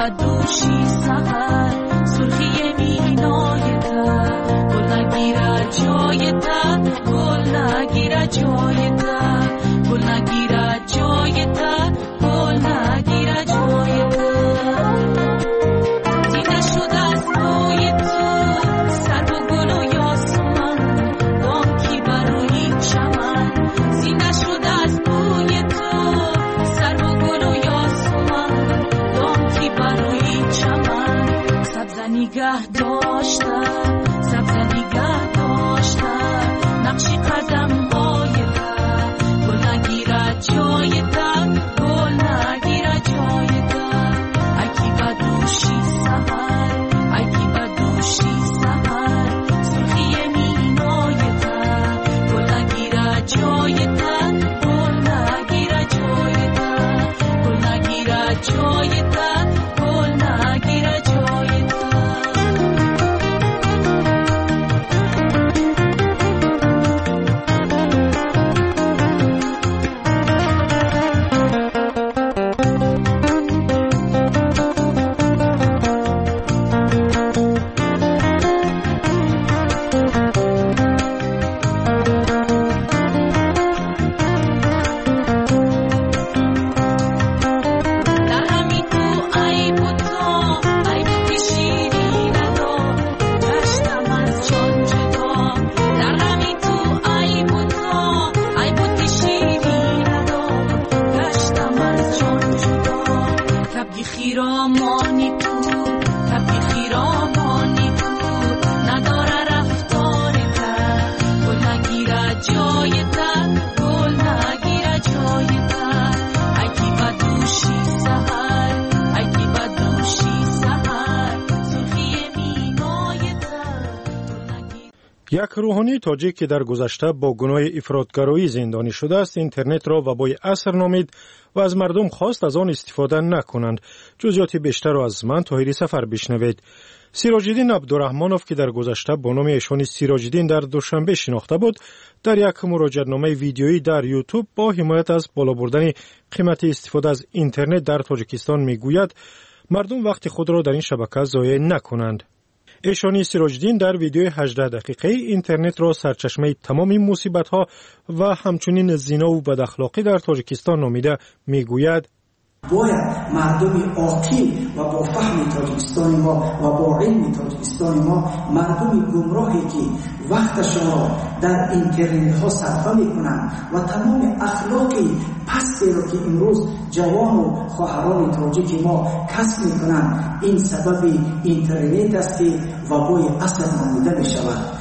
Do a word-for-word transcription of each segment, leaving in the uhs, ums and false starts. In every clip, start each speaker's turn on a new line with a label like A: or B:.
A: بدوشی سهر سرخی مینای تا گل نگیره جای تا گل نگیره جای تا گل نگیره جای تا گل نگیره جای تا دیده شده از روی تو سر و گل و یاسمن دانکی بروی چمن زینده شده از روی تو سر و گل و یاسمن دانکی بروی چمن سبز نگه داشته سبز نگه داشته نقشی قدم های تا گل نگیره جای تا گل نگیره جای تا اکی بدوشی سهر اکی بدوشی سهر سرخی مینای تا گل نگیره جای تا گل نگیره جای تا گل نگیره جای تا گل نگیره جای تا
B: یک روحانی تاجیک که در گذشته با گناه افراطگرایی زندانی شده است اینترنت را وبای عصر نامید و از مردم خواست از آن استفاده نکنند. جزئیات بیشتر را از من طاهری سفر بشنوید. سیراج‌الدین عبدالرحمنوف که در گذشته با نام ایشانی سیراج‌الدین در دوشنبه شناخته بود، در یک مراجعه‌نامه ویدیویی در یوتیوب با حمایت از بالا بردن قیمت استفاده از اینترنت در تاجیکستان میگوید مردم وقت خود را در این شبکه ضایع نکنند. ایشانی سیراج‌الدین در ویدیوی هجده دقیقه اینترنت را سرچشمه تمام مصیبت‌ها و همچنین زنا و بداخلاقی در تاجیکستان نامیده میگوید
C: باید مردم عاقل و با فهم تاجیکستان ما و با علم تاجیکستان ما مردم گمراهی که وقتشان را در اینترنت ها صرفه میکنند و تمام اخلاقی پستی را که امروز جوان و خواهران تاجیک ما کسب میکنند این سبب اینترنت است که وبای عصر نامیده میشود.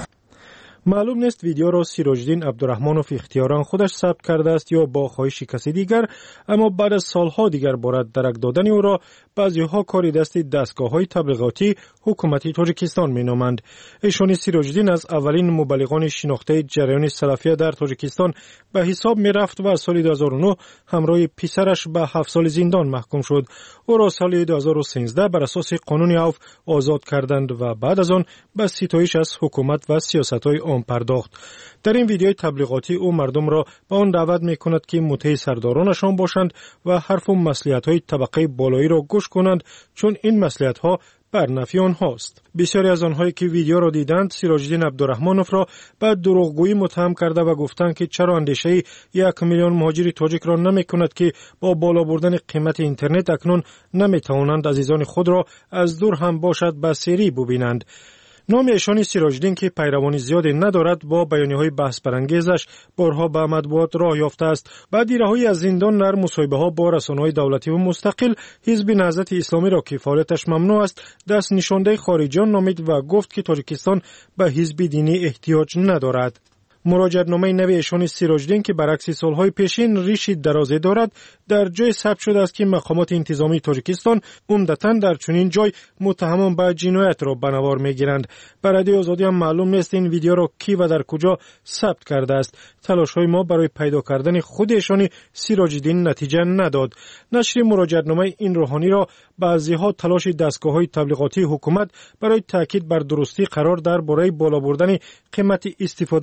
B: معلوم نیست ویدیو را سیراج‌الدین عبدالرحمنوف اختیاراً خودش ثبت کرده است یا با خواهش کسی دیگر، اما بعد از سالها دیگر بارد درک دادن او را بعضی‌ها کاری دست دستگاه‌های تبلیغاتی حکومتی تاجیکستان می‌نامند. ایشان سیراج‌الدین از اولین مبلغان شناخته جریان سلفیه در تاجیکستان به حساب می‌رفت و سال دو هزار و نه همراه پسرش به هفت سال زندان محکوم شد. او را سال دو هزار و سیزده بر اساس قانون عفو آزاد کردند و بعد از آن به ستایش از حکومت و سیاست‌های آن پرداخت. در این ویدیوی تبلیغاتی او مردم را به آن دعوت می‌کند که مطیع سردارانشان باشند و حرف و مصلحت‌های طبقه بالایی را گوش کنند، چون این مصلحت‌ها بر نفع آنهاست. بسیاری از آنهایی که ویدیو را دیدند سیراج‌الدین عبدالرحمنوف را به دروغگویی متهم کرده و گفتند که چرا اندیشه یک میلیون مهاجر تاجیک را نمی‌کند که با بالا بردن قیمت اینترنت اکنون نمی‌توانند عزیزان خود را از دور هم باشد به سری ببینند. نام ایشانی سیراج‌الدین که پیروانی زیادی ندارد با بیانیه‌های بحث برانگیزش بارها به مطبوعات راه یافته است. بعد رهایی از زندان در مصاحبه‌ها با رسانه‌های دولتی و مستقل حزب نهضت اسلامی را که فعالیتش ممنوع است دست نشانده خارجیان نامید و گفت که تاجیکستان به حزب دینی احتیاج ندارد. مراجعه‌نامه نوی ایشان سیراج‌الدین که برعکس سالهای پیشین ریشی درازی دارد در جای ثبت شده است که مقامات انتظامی تاجیکستان عمدتاً در چنین جای متهمان به جنایت را به نوار می‌گیرند. برای آزادی هم معلوم نیست این ویدیو را کی و در کجا ثبت کرده است. تلاش‌های ما برای پیدا کردن خود ایشان سیراج‌الدین نتیجه نداد. نشر مراجعه‌نامه این روحانی را بعضی‌ها تلاش دستگاه‌های تبلیغاتی حکومت برای تاکید بر درستی قرار درباره بالا بردن قیمت استفاده از اینترنت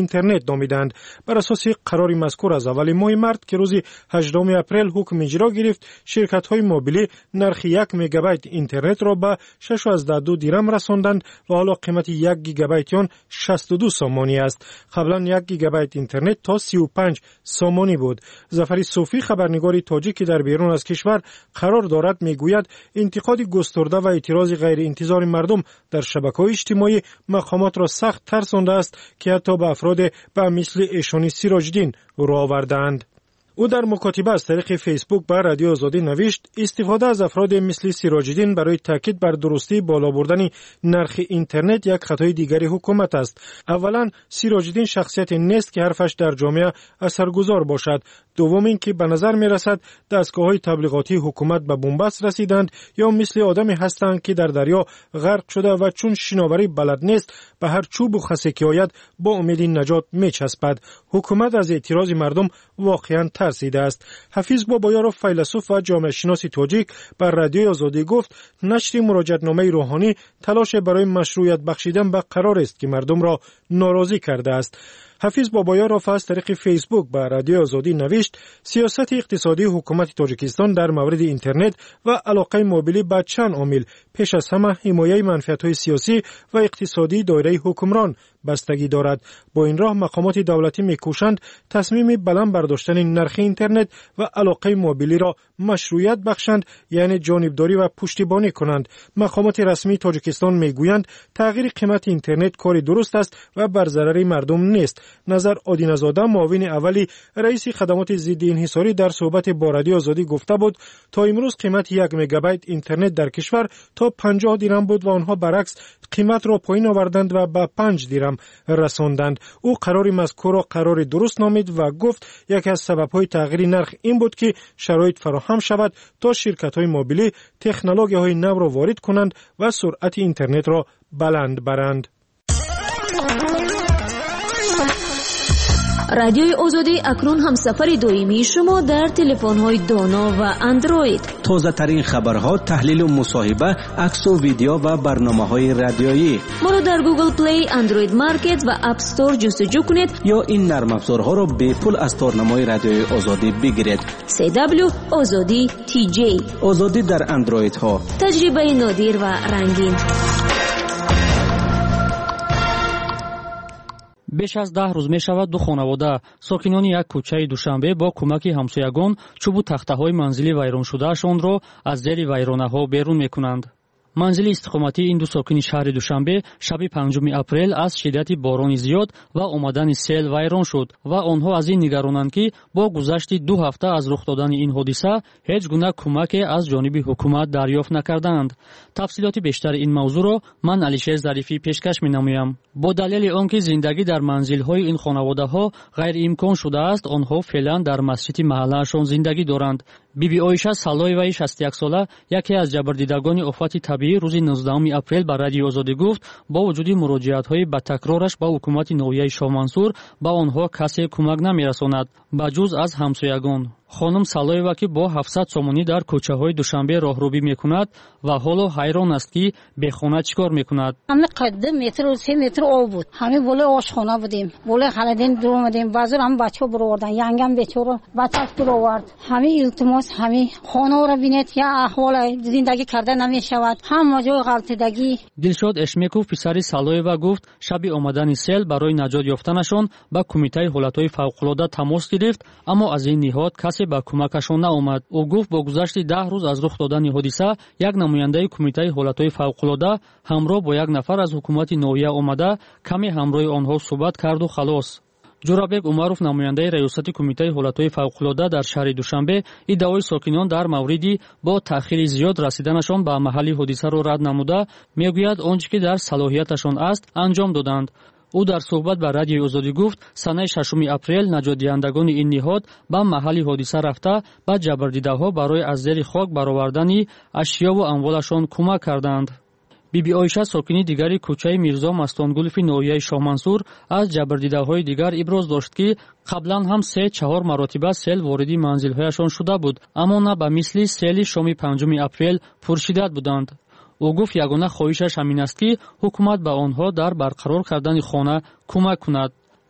B: اینترنت نامیدند. بر اساس قرار مذکور از اول ماه مارس که روز هجدهم اپریل حکم اجرا گرفت، شرکت‌های موبیلی نرخ یک مگابایت اینترنت را به شش و دو دیرم رساندند و حالا قیمت یک گیگابایت آن شصت و دو سومانی است. قبلا یک گیگابایت اینترنت تا سی و پنج سومانی بود. ظفر صوفی خبرنگار تاجیکی در بیرون از کشور قرار دارد میگوید انتقاد گسترده و اعتراض غیر انتظار مردم در شبکه‌های اجتماعی مقامات را سخت ترسانده است که حتی به افراد به مثل ایشانی سیراج‌الدین رو آوردند. او در مکاتبه از طریق فیسبوک بر رادیو آزادی نوشت استفاده از افراد مثل سیراج‌الدین برای تاکید بر درستی بالا بردن نرخ اینترنت یک خطای دیگری حکومت است. اولا سیراج‌الدین شخصیت نیست که حرفش در جامعه اثرگذار باشد. دوم اینکه به نظر می رسد دستگاه‌های تبلیغاتی حکومت به بنبست رسیدند یا مثل آدمی هستند که در دریا غرق شده و چون شناوری بلد نیست به هر چوب و خسه که آید با امید نجات می چسبد. حکومت از اعتراض مردم واقعا ترسیده است. حفیظ بابایارو فیلسوف و جامعه شناس تاجیک بر رادیو آزادی گفت نشر مراجعتنامه روحانی تلاش برای مشروعیت بخشیدن به قرار است که مردم را ناراضی کرده است. حفیظ بابایارو از طریق فیسبوک به رادیو آزادی نوشت سیاست اقتصادی حکومت تاجیکستان در مورد اینترنت و علاقه موبیلی به چند عامل پیش از همه حمایت منفعت‌های سیاسی و اقتصادی دایره حکمران بستگی دارد. با این راه مقامات دولتی می‌کوشند تصمیم بلند برداشتن نرخ اینترنت و علاقه موبیلی را مشروعیت بخشند، یعنی جانبداری و پشتیبانی کنند. مقامات رسمی تاجیکستان میگویند تغییر قیمت اینترنت کاری درست است و بر ضرر مردم نیست. نظر آدینه‌زاده معاون اولی رئیس خدمات ضد انحصاری در صحبت با رادیو آزادی گفته بود تا امروز قیمت یک مگابایت اینترنت در کشور تا پنجاه دیرم بود و آنها برعکس قیمت را پایین آوردند و به پنج دیرم رساندند. او قرار مذکور را قرار درست نامید و گفت یکی از سبب‌های تغییر نرخ این بود که شرایط فراهم شود تا شرکت‌های موبیلی تکنولوژی‌های نو را وارد کنند و سرعت اینترنت را بلند برند.
D: رادیوی آزادی اکنون هم سفر دویمی شما در تلفن‌های دانا و اندروید.
E: تازه ترین خبرها، تحلیل و مصاحبه، عکس و ویدیو و برنامه‌های رادیویی.
D: ما را در گوگل پلی، اندروید مارکت و اپ استور جستجو کنید
E: یا این نرم افزارها را به پول از تارنمای رادیوی آزادی بگیرید.
D: سی دبلیو آزادی تی جی.
E: آزادی در اندروید ها.
D: تجربه نادر و رنگین.
F: بیش از ده روز می شود دو خانواده ساکنان یک کوچه دوشنبه با کمک همسایگان چوب و تخته‌های منزلی ویران شدهشان را از زیر ویرانه‌ها بیرون می‌کنند. منزل استقامتی این دو ساکن شهر دوشنبه شب پنجم اپریل از شدت باران زیاد و آمدن سیل ویران شد و آنها از این نگرانند که با گذشت دو هفته از رخ دادن این حادثه هیچ گونه کمک از جانب حکومت دریافت نکردند. تفصیلات بیشتر این موضوع را من علیشیر ظریفی پیشکش می‌نمایم. با دلیل آنکه زندگی در منزل‌های این خانواده‌ها غیر امکان شده است، آنها فعلا در مسجد محله‌شان زندگی دارند. بیبی آیشه سالایوی شصت و یک ساله یکی از جبردیدگان آفات طبیعی روز نوزدهم اپریل با رادیو آزادی گفت با وجود مراجعت‌های با تکرارش با حکومت نویه شاه منصور با آنها کسی کمک نمی‌رساند بجز از همسایگان. خانم سالایوا که با هفتصد سومانی در کوچه‌های دوشنبه راهروی می‌کند و حالا حیران است که به خانه چیکار می‌کند.
G: همه قد متر و سه متر آب بود. همه بالا آشخانه بودیم. بالا خالدین دور اومدیم. بازار هم بچه‌ها برو آوردن. یانگم بیچاره بچه‌اش برو آورد. همه التماس همه خانه را ببینید یا احوال زندگی کرده نمی‌شود. هم جای غلطیدگی.
F: دلشاد اشمیکوف پسر سالایوا گفت شب آمدن سیل برای نجات یافتنشان با کمیته حالت‌های فوق‌العاده تماس گرفت اما از این نهاد به کمکشان نآمد. او گفت با گذشت ده روز از رخ دادن حادثه یک نماینده کمیته حالت‌های فوق‌العاده همراه با یک نفر از حکومت نویه آمده کمی همراه آنها صحبت کرد و خلاص. جورابک عمروف نماینده ریاست کمیته حالت‌های فوق‌العاده در شهر دوشنبه ادعای ساکنان در موردی با تأخیر زیاد رسیدنشان به محل حادثه را رد نموده میگوید آنچه که در صلاحیتشان است انجام دادند. او در صحبت با رادیو آزادی گفت سنه ششم اپریل نجات دهندگان این نهاد به محل حادثه رفته با جبردیده‌ها برای از زیر خاک برآوردن اشیا و اموالشان کمک کردند. بیبی آیشه ساکنی دیگری کوچه میرزا مستانگل فی نویه شاه منصور از جبردیده‌های دیگر ابراز داشت که قبلا هم سه چهار مرتبه سیل وارد منزل‌هایشان شده بود اما نه به مثل سیل شام پنجم اپریل پرشدت بودند. او گفت یگانه خواهشش همین است که حکومت به آنها در برقرار کردن خانه کمک کند.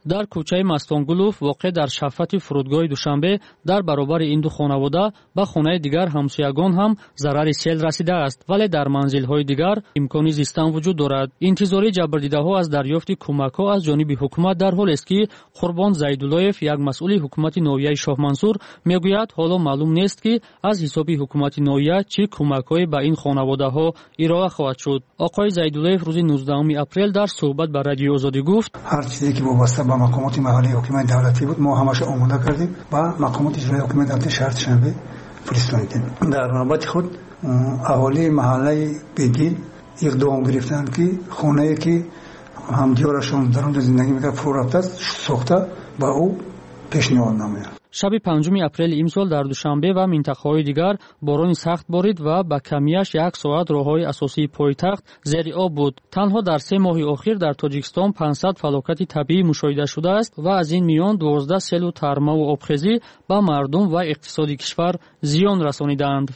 F: дар кӯчаи Мастонгулов воқеъ дар шафати фурудгоҳи Душанбе дар баробари ин ду хонавода ба хонаи дигар ҳамсоягон ҳам зарари сел расидааст, вале дар манзилҳои дигар имкони зистан вуҷуд дорад. Интизори ҷабрдидаҳо аз дарёфти кӯмакҳо аз ҷониби ҳукумат дар ҳолест ки Қурбон Зайдуллоев, як масъули ҳукумати ноҳияи Шоҳмансур, мегӯяд ҳоло маълум нест ки аз ҳисоби ҳукумати ноҳия чӣ кӯмакҳое ба ин хонаводаҳо ироа хоҳад шуд. оқои Зайдуллоев рӯзи нуздаҳуми апрел дар суҳбат ба Радиои Озодӣ гуфт:
H: ҳар чизе ки вобаста ба мақомоти маҳаллии ҳокимияти давлатӣ буд мо ҳамаша омода кардем ба мақомоти иҷроии ҳокимияти давлати шаҳри Душанбе фиристонидем. дар навбати худ аҳолии маҳаллаи Бедил иқдом гирифтанд ки хонае ки ҳамдиёрашон дар онҷо зиндагӣ мекард фурӯ рафтааст, сохта ба ӯ пешниҳод намояд.
F: шаби панҷуми апрели имсол дар Душанбе ва минтақаҳои дигар борони сахт борид ва ба камияш як соат роҳҳои асосии пойтахт зери об буд. Танҳо дар се моҳи охир дар Тоҷикистон пансад фалокати табиӣ мушоҳида шудааст ва аз ин миён дувоздаҳ селу тармаву обхезӣ ба мардум ва иқтисоди кишвар зиён расонидаанд.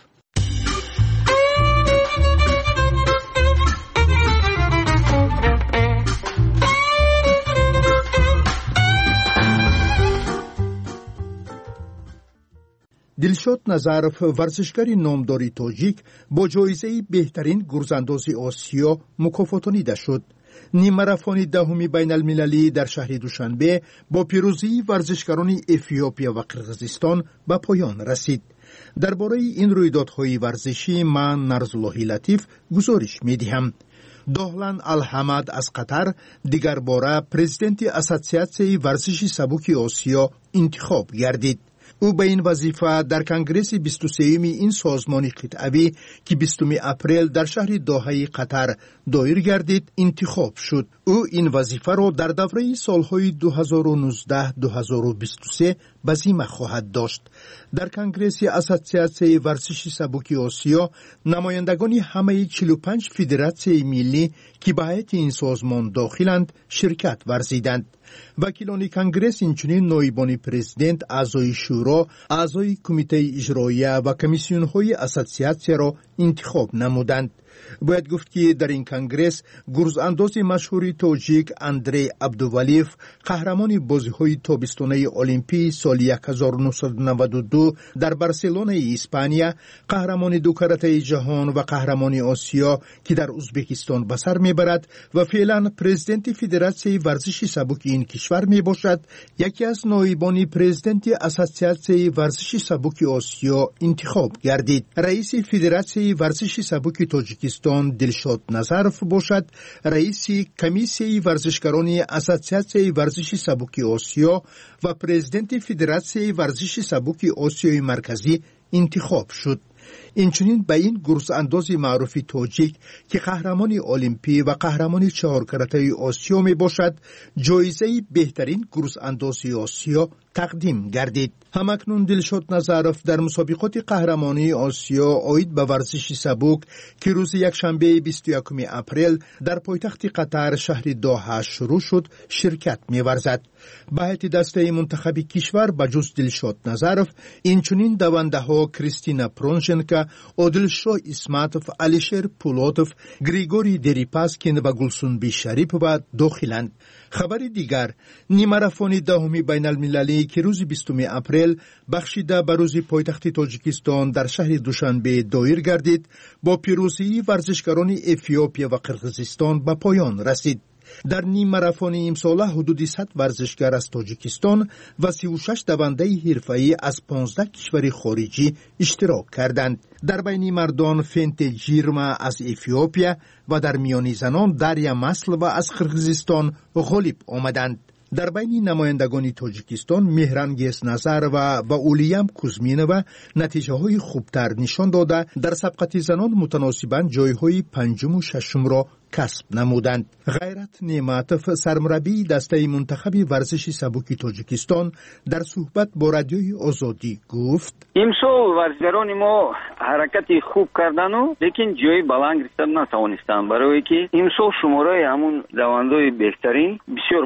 I: дилшод Назаров, варзишгари номдори тоҷик, бо ҷоизаи беҳтарин гурзандози Осиё мукофотонида шуд. нимарафони даҳуми байналмилалӣ дар шаҳри Душанбе бо пирӯзии варзишгарони Эфиопия ва Қирғизистон ба поён расид. дар бораи ин рӯйдодҳои варзишӣ ман Нарзуллоҳи Латиф гузориш медиҳам. Доҳлан Алҳамад аз Қатар дигар бора президенти Ассотсиатсияи варзиши сабуки Осиё интихоб гардид. ӯ ба ин вазифа дар конгресси бисту сеюми ин созмони қитъавӣ ки бистуми апрел дар шаҳри Доҳаи Қатар доир гардид интихоб шуд. ӯ ин вазифаро дар давраи солҳои дуҳазору нуздаҳ - дуҳазору бисту се ба зимма хоҳад дошт. дар конгресси Ассотсиатсияи варзиши сабуки Осиё намояндагони ҳамаи чилу панҷ федератсияи миллӣ ки ба ҳайати ин созмон дохиланд ширкат варзиданд. вакилони конгресс инчунин ноибони президент, аъзои шӯро, аъзои кумитаи иҷроия ва комиссионҳои ассотсиатсияро интихоб намуданд. бояд гуфт ки дар ин конгресс гурзандози машҳури тоҷик Андрей Абдувалиев, қаҳрамони бозиҳои тобистонаи олимпии соли ҳазору нуҳсаду наваду ду дар Барселонаи Испания, қаҳрамони ду каратаи ҷаҳон ва қаҳрамони Осиё ки дар Узбекистон ба сар мебарад ва феълан президенти Федератсияи варзиши сабуки ин кишвар мебошад, яке аз ноибони президенти Ассотсиатсияи варзиши сабуки Осиё интихоб гардид. раиси Федератсияи варзиши сабуки Тоҷикистон Дилшод Назаров бошад, раиси комиссияи варзишгарони Ассотсиатсияи варзиши сабуки Осиё ва президенти Федератсияи варзиши сабуки Осиёи марказӣ интихоб шуд. инчунин ба ин гурзандози маъруфи тоҷик ки қаҳрамони олимпӣ ва қаҳрамони чаҳоркаратаи Осиё мебошад, ҷоизаи беҳтарин гурзандози Осиё тақдим гардид. ҳамакнун Дилшод Назаров дар мусобиқоти қаҳрамонии Осиё оид ба варзиши сабук ки рӯзи якшанбеи бисту якуми апрел дар пойтахти Қатар шаҳри Доҳа шурӯъ шуд, ширкат меварзад. ба ҳайати дастаи мунтахаби кишвар ба ҷуз Дилшод Назаров инчунин давандаҳо Кристина Пронженко, Одилшоҳ Исматов, Алишер Пулотов, Григорий Дерипаскин ва Гулсунбӣ Шарипова дохиланд. хабари дигар, нимарафони даҳуми байналмилалӣ ки рӯзи бистуми апрел бахшида ба рӯзи пойтахти Тоҷикистон дар шаҳри Душанбе доир гардид, бо пирӯзии варзишгарони Эфиопия ва Қирғизистон ба поён расид. дар нимарафони имсола ҳудуди сад варзишгар аз Тоҷикистон ва сиву шаш давандаи ҳирфаӣ аз понздаҳ кишвари хориҷӣ иштирок карданд. дар байни мардон Фенте Ҷирма аз Эфиопия ва дар миёни занон Дарья Маслова аз Қирғизистон ғолиб омаданд. дар байни намояндагони Тоҷикистон Меҳрангез Назарова ва Улиям Кузминова натиҷаҳои хубтар нишон дода, дар сабқати занон мутаносибан ҷойҳои панҷуму шашумро касб намуданд. ғайрат Неъматов, сармураббии дастаи мунтахаби варзиши сабуки Тоҷикистон, дар суҳбат бо Радиои Озодӣ гуфт:
J: имсол варзишгарони мо ҳаракати хуб кардану лекин ҷои баланд гирифта натавонистанд, барое ки имсол шумораи ҳамун давандои беҳтарин бисёр буданд.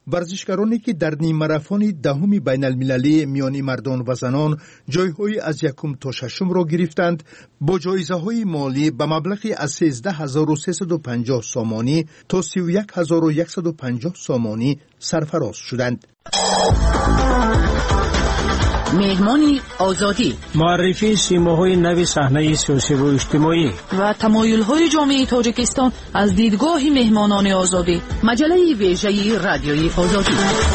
I: ورزشکارانی که در نیم ماراتون دهم بین المللی میان مردان و زنان جایهای از یکم تا ششم را گرفتند با جایزه های مالی به مبلغی از سیزده هزار و سیصد و پنجاه سامانی تا سی و یک هزار و صد و پنجاه سامانی سرفراز شدند.
K: مهمانی آزادی،
E: معرفی سیماهای نو صحنه سیاسی و اجتماعی
K: و تمایل‌های جامعه تاجیکستان از دیدگاه مهمانان آزادی. مجله ویژه رادیوی آزادی.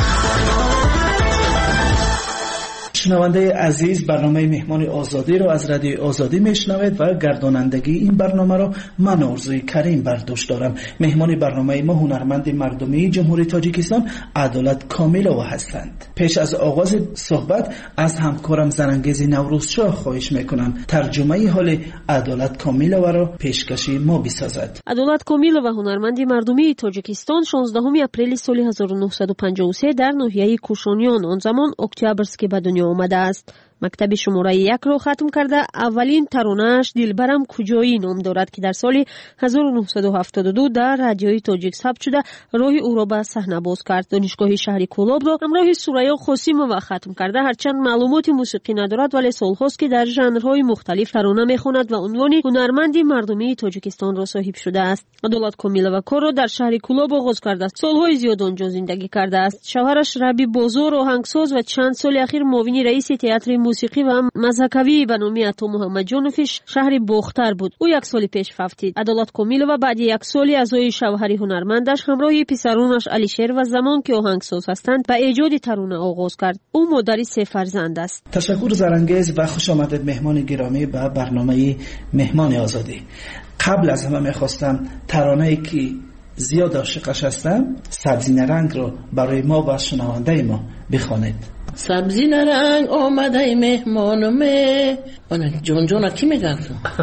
L: شنونده عزیز، برنامه مهمان آزادی را از رادیو آزادی میشنوید و گردانندگی این برنامه را من آرزوی کریم برداشت دارم. مهمان برنامه ما هنرمند مردمی جمهوری تاجیکستان عدالت کامیلووا هستند. پیش از آغاز صحبت از همکارم زرانگیز نوروزشاه خواهش میکنم ترجمه حال عدالت کامیلووا را پیشکشی ما بسازد.
D: عدالت کامیلووا هنرمند مردمی تاجیکستان شانزدهم اپریل سال هزار و نهصد و پنجاه و سه در ناحیه کوشانیان، آن زمان اکتبرسک، به دنیا آمده است. مکتب شماره یک را ختم کرده اولین ترانه‌اش دلبرم کجایی نام دارد که در سال هزار و نهصد و هفتاد و دو در رادیوی تاجیک ثبت شده راه او را به صحنه باز کرد. دانشگاه شهر کولاب را همراه سوریا خاسیمووا ختم کرده. هرچند معلومات موسیقی ندارد ولی سالهاست که در ژانرهای مختلف ترانه میخواند و عنوان هنرمند مردمی تاجیکستان را صاحب شده است. عدالت کامیلووا کار را در شهر کولاب آغاز کرده. سالهای زیاد آنجا زندگی کرده است. شوهرش ربی بازار آهنگساز و چند سال اخیر معاون رئیس تئاتر موسیقی و مذهبی به نام عطا محمد جانوفش شهر باختر بود. او یک سال پیش فوتید. عدالت کامیلووا بعد یک سالی اعضای شوهر هنرمندش همراه پسرانش علیشیر و زمان که آهنگساز هستند به ایجاد ترانه آغاز کرد. او مادر سه فرزند است.
L: تشکر زرانگیز و خوش آمدید مهمان گرامی به برنامه مهمان آزادی. قبل از همه میخواستم ترانه‌ای که زیاد عاشقش هستم، سبزی نرنگ رو برای ما و شنونده ما بخوانید.
M: سبزی نرنگ آمده مهمانمه، جون جون کی میگه؟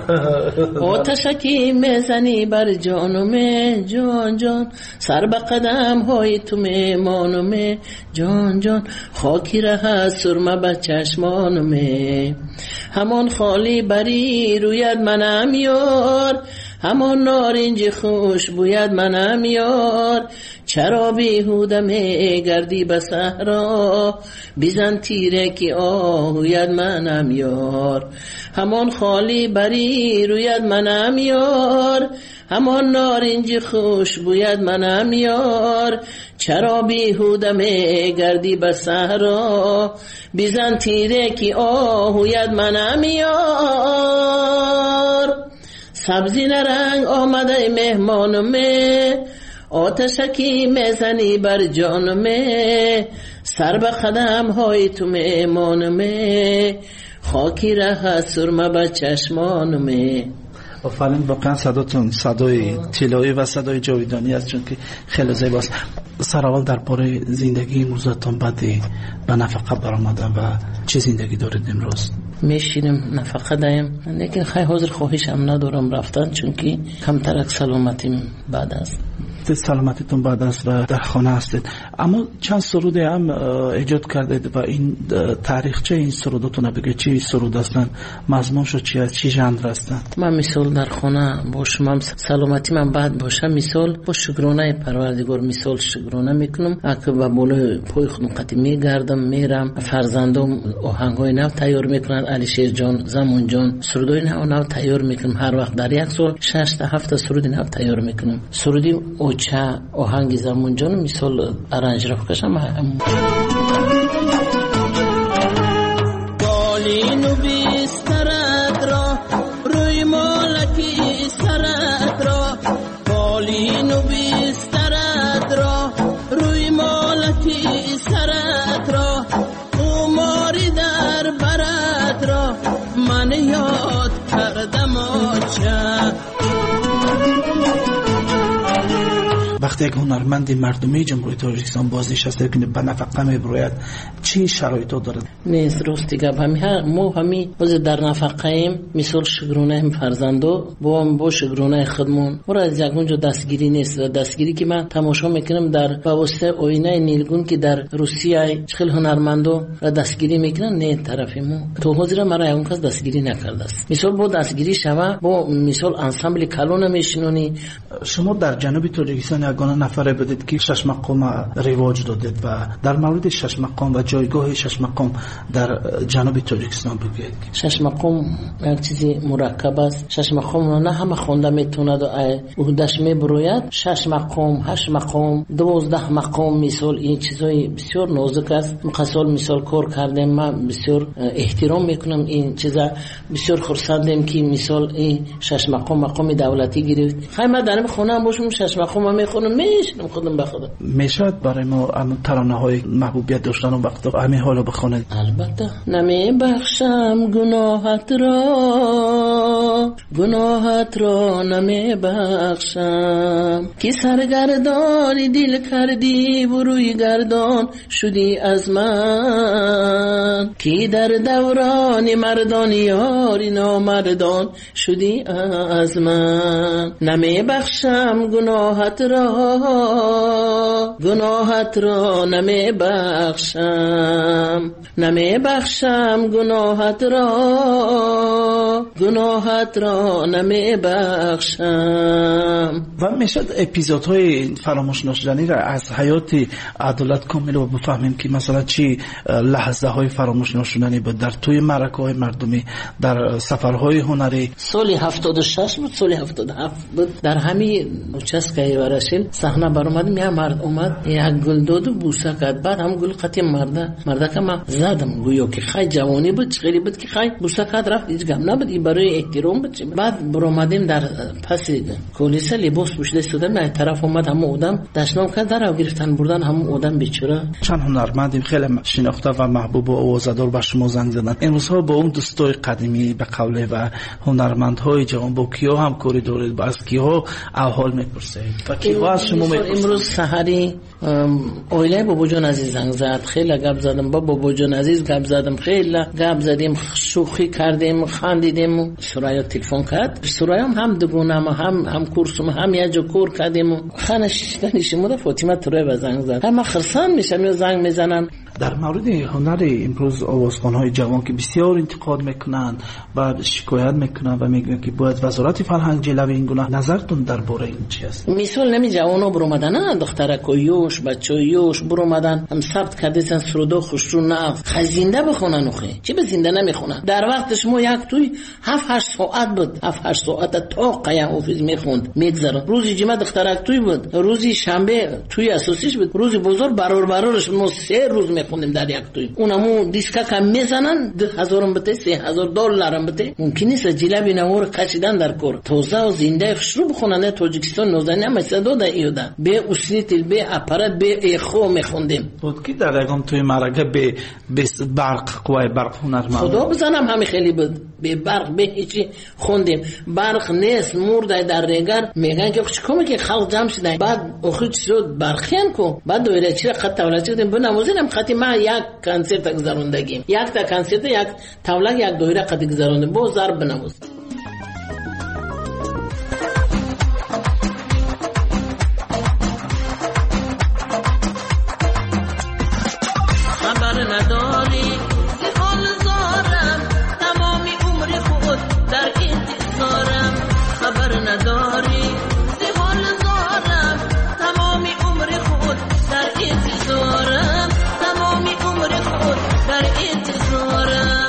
M: آتشکی میزنی بر جانمه، جان جان سر به قدم های تو مهمانمه، جان جان خاکی ره سرمه به چشمانمه، همان خالی بری روید منم یار، همان نارنج خوش بوید منم یار، چرا بیهوده می گردی به صحرا، بیزن تیره که آهوید منم یار، همان خالی بری روید منم یار، همان نارنج خوش بوید منم یار، چرا بیهوده می گردی به صحرا، بیزن تیره که آهوید منم یار. سبزی نرنگ آمده مهمانمه، آتشکی میزنی بر جانمه، سر به قدم های تو مهمانمه، خاکی ره سرمه به چشمانمه.
L: آفرین، واقعا صداتون صدای طلایی و صدای جاویدانی است، چون که خیلی زیباست. سر اول در باره زندگی امروزتان بعد به نفقه برآمدن و چه زندگی دارید امروز؟
M: میشینم نفقه دایم، لیکن خیلی حاضر خواهشم ندارم رفتن، چون که کمترک سلامتیم بعد است.
L: سلامتیتون بعد است و در خانه هستید. اما چند سرود هم ایجاد کردید و این تاریخچه این سرودتون بگید چی سرود هستن، مضمونش چی است، چی ژانر هستن؟
M: من مثال در خانه باشم، سلامتی من بعد باشه، مثال با شکرانه پروردگار مثال شکرانه میکنم، اگه با بالای پای خودم قطعی میگردم میرم، فرزندم آهنگای نو تیار میکنن، علیشیر جان، زمان جان سرودای نو نو تیار میکنم، هر وقت در یک سال شش تا هفت سرود نو تیار میکنم. سرودی چه آهنگی زمان جان مثال ارنج رفت کشم بالینو بیسترد را روی مالکی سرد را، بالینو بیسترد را روی مالکی سرد را، اوماری در برد را من یاد کردم آچه.
L: وقتی یک هنرمند مردمی جمهوری تاجیکستان بازنشسته که به نفقه میبراید چی شرایطی دارد؟
M: نیست راستی گپ همی ما همی باز در نفقه ایم، مثال شگرونه هم فرزندو با هم با شگرونه خودمون و از یک اونجا دستگیری نیست. دستگیری که من تماشا میکنم در واسطه آینه نیلگون که در روسیه خیلی هنرمندو را دستگیری میکنن، نه طرف ما تو حاضر مرا اون کس دستگیری نکرده است. مثال با دستگیری شوه با مثال انسامبل کلون میشنونی.
L: شما در جنوب تاجیکستان یگانه نفره بودید که شش مقام رواج دادید و در مورد شش مقام و جایگاه شش مقام در جنوب تاجیکستان بگویید.
M: شش مقام یک چیزی مرکب است. شش مقام نه همه خونده میتونه و عهده‌اش میبروید. شش مقام، هشت مقام، دوازده مقام مثال این چیزای بسیار نازک است. مقصال مثال کار کردیم، من بسیار احترام میکنم این چیزا. بسیار خرسندم که مثال این شش مقام مقام دولتی گرفت. خیلی من در خونه هم باشم شش مقام میخونم میشنم خودم به خودم.
L: میشد برای ما اون ترانه های محبوبیت داشتن اون وقتا همین حالو بخونید؟
M: البته. نمیبخشم گناهت را، گناهت را نمیبخشم که سرگردانی دل کردی و روی گردان شدی از من، که در دوران مردان یاری نامردان شدی از من. نمیبخشم گناهت را، گناهت را نمیبخشم، نمیبخشم گناهت را، گناهت را نمیبخشم.
L: و میشد اپیزودهای فراموش نشدنی را از حیات عدالت کامل و بفهمیم که مثلا چی لحظه های فراموش نشدنی بود در توی معرکه های مردمی، در سفرهای هنری.
M: سال هفتاد و شش بود، سال هفتاد و هفت بود. در همین چسکای ورشل صحنه برآمدم، یه مرد اومد یک گل داد و بوسه کرد. بعد هم گل قطعی مرده مرده که من زدم، گویا که خیلی جوانی بود، خیلی بود که خیلی بوسه کرد رفت، هیچ گم نبود، این برای احترام بود. بعد برآمدیم در پس کلیسا لباس پوشیده شدم، من طرف اومد هم اودم دشنام کرد درو گرفتن بردن هم اودم بیچاره.
L: چند هنرمندیم خیلی شناخته و محبوب و آوازدار به شما زنگ زدن. امروز ها با اون دوستای قدیمی به قوله و هنرمندهای جوان با کیا هم کاری دارید؟ با از کیا احوال میپرسید و کیا از شما میپرسید؟
M: امروز سحری اویله بابا جان عزیز زنگ زد، خیلی گپ زدم با بابا جان عزیز، گپ زدم خیلی گپ زدیم، شوخی کردیم، خندیدیم. سریا تلفن کرد، سریا هم دگونه هم هم هم کورسم هم یه جو کور کردیم. خانش دانشمند فاطمه تروی زنگ زد، هم خرسان میشم یا زنگ میزنن.
L: در مورد هنر امروز آوازخوان‌های جوان که بسیار انتقاد میکنن و شکایت میکنن و میگن که باید وزارت فرهنگ جلوی این گناه، نظرتون درباره این چی است؟
M: مثال نمی جوانا برآمدن، دخترکویوش بچویوش برآمدن هم ثبت کردن سرودا خوشرو نف خزینده بخونن، اخی چی به زنده نمیخونن. در وقتش ما یک توی هفت هشت ساعت بود، هفت هشت ساعت تا قیا حافظ میخوند میگذره. روزی جمعه دخترک توی بود، روزی شنبه توی اساسیش بود، روزی بزرگ برار برارش ما سه روز میخوندیم در یک توی. اونمو دیسکا کم میزنن، ده هزارم بده، سه هزار دلارم بده. ممکن نیست جلبی نور کشیدن در کور توزه و زنده خوشرو بخونن. تاجیکستان نوزنی هم صدا ده ایودا به اسنیتل به اپارات به اخو میخوندیم.
L: بود که در یکم توی مرکه به برق قوای برق هنرمند
M: خدا بزنم همین خیلی بود، به برق به هیچی خوندیم. برق نیست مرده در رنگر میگن که چیکار که خلق جمع شدن. بعد اخیت شد برخیان کو بعد دویره چی خط تولد شدیم بناموزینم خطی ما یک کنسرت گذروندگیم، یک تا کنسرت یک تولد یک دویره خط گذروندیم با ضرب بناموز. خبر نداری که حال زارم تمامی عمر خود در انتظارم. خبر نداری که حال زارم تمامی عمر خود در انتظارم، تمامی عمر خود در انتظارم.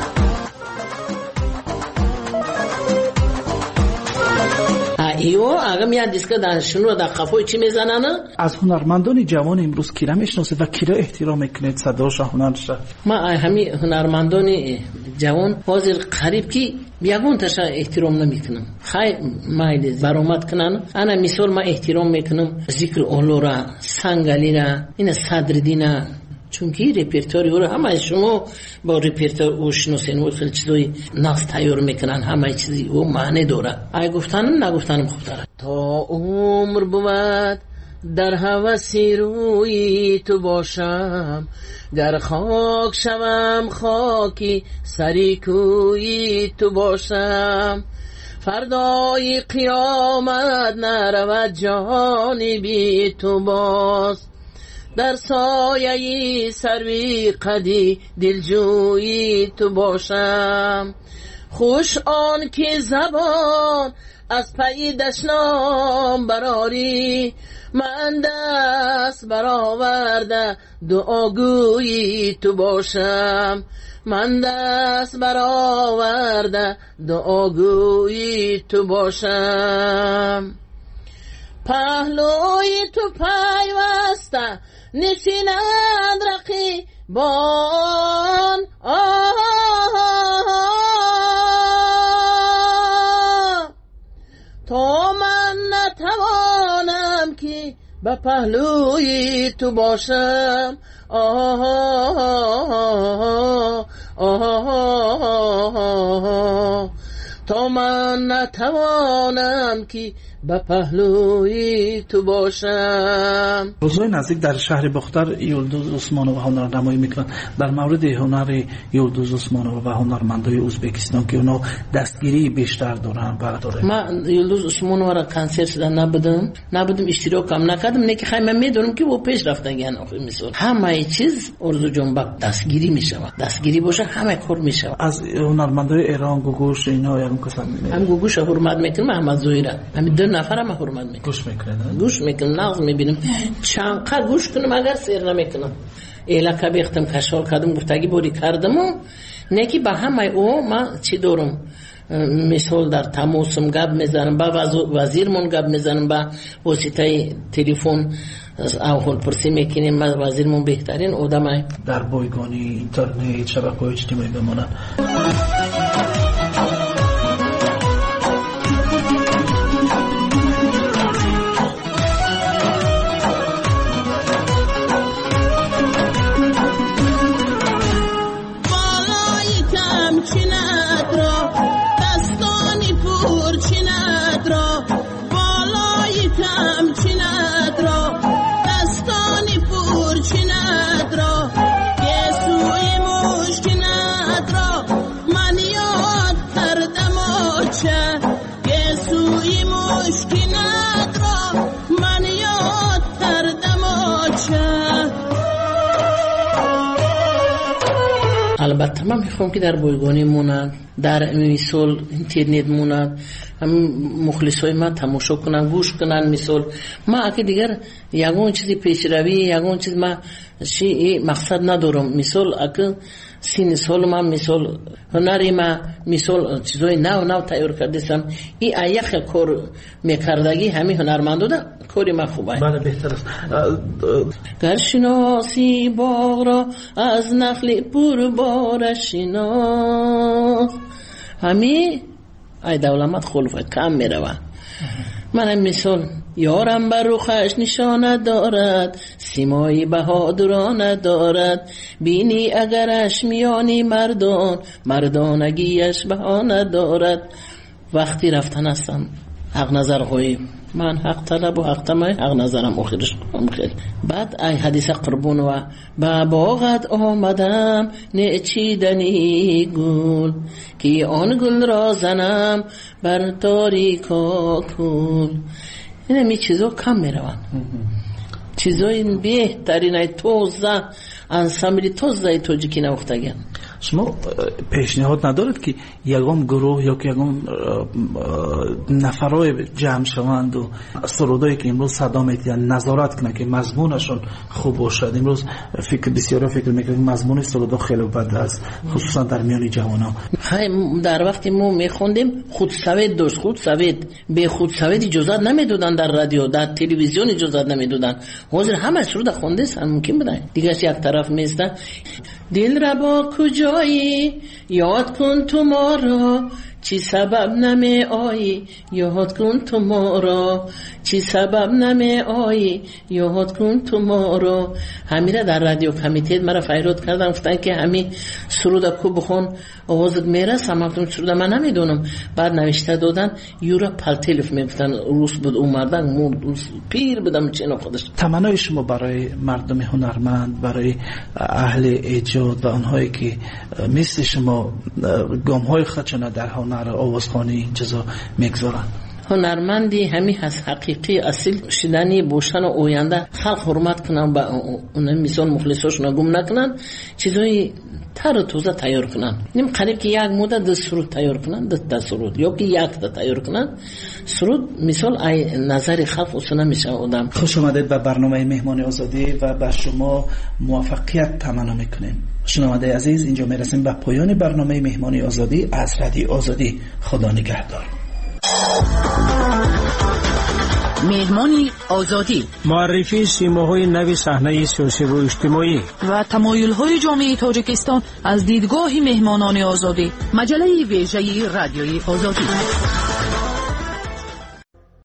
M: ایو اگه میاد دیسک دانشون رو در قفای چی میزنن؟
L: از هنرمندان جوان امروز کی را میشناسید و کی را احترام میکنید صداش هنرش؟
M: ما همین هنرمندان جوان حاضر قریب کی بیگون تاشا احترام نمیکنم. خیلی مایل برآمد کنن. انا مثال ما احترام میکنم ذکر اولورا، سنگالی را، این صدردینا، چون که رپرتوری رو همه شما با رپرتور او شناسین و خیلی چیزایی نقص تیار میکنن، همه چیزی او معنی داره. ای گفتنم نگفتنم خوب داره. تا عمر بود در هوسی روی تو باشم، گر خاک شوم خاکی سری کوی تو باشم. فردای قیامت نرود جهانی بی تو باز، در سایه سروی قدی دلجویی تو باشم. خوش آن که زبان از پی دشنام براری من دست برآورده دعاگویی تو باشم من دست برآورده دعاگویی تو باشم پهلوی تو پیوسته نشینند رقیبان تا من نتوانم که به پهلوی تو باشم آه آه آه تا من نتوانم که به پهلوی تو باشم.
L: روزهای نزدیک در شهر بختر یلدوز عثمانووا هنرنمایی میکنن. در مورد هنر یلدوز عثمانووا و هنرمندای ازبکستان که اونا دستگیری بیشتر دارن برداره.
M: من یلدوز عثمانووا را کنسرت دادن نبودم نبودم اشتراک هم نکردم نه که خیلی من میدونم که او پیش رفتن یعنی آخر میسون همه چیز ارزو جنبک دستگیری میشود دستگیری باشه همه کار میشود.
L: از هنرمندای ایران گوگوش اینا یعنی کسان
M: هم گوگوش حرمت میکنم احمد زویره همین دو نفر هم حرمت میکنم
L: گوش میکنم
M: گوش میکنم نغز میبینم چند قدر گوش کنم اگر سیر نمیکنم ایلا که بیختم کشال کردم گفتگی بوری کردم و نه که به همه او من چی دارم مثال در تماسم گپ میزنم با وزیرمون گپ میزنم با واسطه تلفن اول پرسی میکنیم وزیرمون بهترین آدمه
L: در بایگانی اینترنت شبکه‌های اجتماعی بمونن.
M: البته من میخوام که در بایگانی مونن در مثال اینترنت مونن هم مخلصای من تماشا کنن گوش کنن مثال ما اگه دیگر یگون چیزی پیشروی یگون چیز ما چی مقصد ندارم مثال اگه سین سال من مثال هنری ما مثال چیزای نو نو تیار کردم این ایخ کار میکردگی همین هنرمندو ده کاری ما خوبه.
L: بله بهتر است.
M: گر شناسی باغ را از نخل پر بار شناس همین ای دولمت خلفه کم میروه. من مثال یارم بر رخش نشانه دارد سیمایی بهادرانه دارد بینی اگرش میانی مردان مردانگیش بهانه دارد. وقتی رفتن هستم حق نظر خویی من حق طلب و حق تمای حق نظرم آخرش کنم خیلی بعد ای حدیث قربون و با باغت آمدم نچیدنی گل که آن گل را زنم بر تاریکا کل. این همی چیزا کم میروند چیزای بهترین توزه انسامبلی توزه توجیکی نوختگن.
L: شما پیشنهاد ندارد که یگام گروه یا که یگام نفرای جمع شوند و سرودایی که امروز صدا میتونن نظارت کنن که مضمونشون خوب باشد؟ امروز فکر بسیاری فکر میکنن مضمون سرودا خیلی بد است خصوصا در میان جوانان.
M: در وقتی ما میخوندیم خود سوید داشت خود سوید به خود سوید اجازت نمیدادن در رادیو در تلویزیون اجازت نمیدادن حاضر همه سرود خونده است ممکن بودن دیگه یک طرف میستن دل را با کجایی یاد کن تو ما را چی سبب نمی آیی یاد کن تو ما را چی سبب نمی آیی یاد کن تو ما را. همیره در رادیو کمیته مرا فریاد کردن گفتن که همین سرود کو بخون آوازت میرسه من سرود من نمیدونم بعد نوشته دادن یورا پلتلف میگفتن روس بود اومدن مرد پیر بودم چه خودش.
L: تمنای شما برای مردم هنرمند برای اهل ایجاد و آنهایی که مثل شما گام های خودشون در هنر آوازخوانی این چیزا میگذارن؟
M: هنرمندی همین هست حقیقی اصیل شدنی باشن و آینده خلق حرمت کنن با اون مثال مخلصاشون گم نکنن چیزای تر و توزه تیار کنن نیم قریب که یک مدت ده سرود تیار کنن ده, ده سرود یا که یک ده تیار کنن سرود مثال ای نظر خلق اصلا نمیشه آدم.
L: خوش آمدید به برنامه مهمان آزادی و به شما موفقیت تمنا میکنیم. شنونده عزیز اینجا میرسیم به پایان برنامه مهمان آزادی از رادیو آزادی. خدا نگهدار.
K: مهمانی آزادی
E: معرفی سیماهای نوی صحنه سیاسی و اجتماعی
K: و تمایل‌های جامعه تاجیکستان از دیدگاه مهمانان آزادی. مجله ویژه رادیوی آزادی.